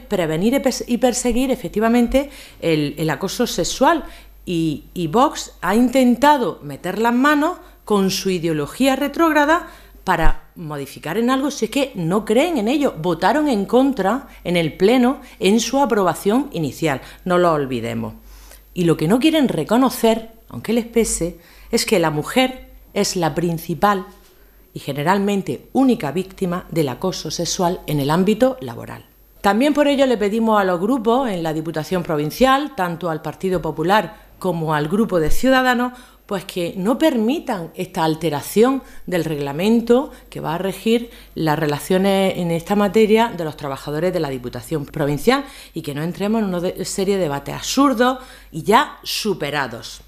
prevenir y perseguir efectivamente el acoso sexual. Y Vox ha intentado meter las manos con su ideología retrógrada para modificar en algo si es que no creen en ello. Votaron en contra en el Pleno en su aprobación inicial, no lo olvidemos. Y lo que no quieren reconocer, aunque les pese, es que la mujer es la principal y generalmente única víctima del acoso sexual en el ámbito laboral. También por ello le pedimos a los grupos en la Diputación Provincial, tanto al Partido Popular como al Grupo de Ciudadanos, pues que no permitan esta alteración del reglamento que va a regir las relaciones en esta materia de los trabajadores de la Diputación Provincial y que no entremos en una serie de debates absurdos y ya superados.